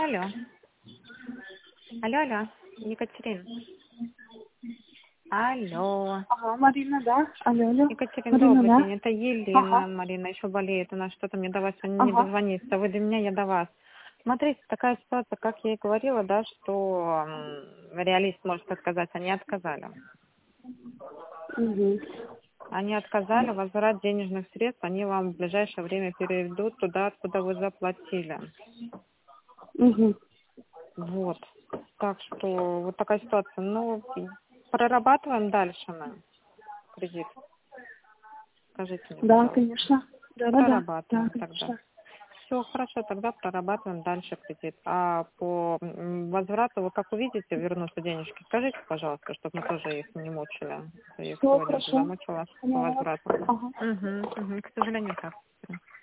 Алло. Алло. Екатерина. Алло. Ага, Марина, да? Алло. Екатерина, Марина, добрый да? день. Это Елена. Ага, Марина еще болеет. У нас что-то мне до вас не ага. дозвониться. Вы до меня, я до вас. Смотрите, такая ситуация, как я и говорила, да, что реалист может отказать. Они отказали. Угу. Они отказали, возврат денежных средств они вам в ближайшее время переведут туда, откуда вы заплатили. Угу. Вот. Так что вот такая ситуация. Ну, прорабатываем дальше мы кредит. Скажите мне, Да, пожалуйста. конечно. Да, Прорабатываем тогда. конечно. Все, хорошо, тогда прорабатываем дальше кредит. А по возврату, вы как увидите, вернутся денежки, скажите, пожалуйста, чтобы мы тоже их не мучили. Я их Все сегодня уже хорошо. замучила по Поняла вас. возврату. Ага. К сожалению, так.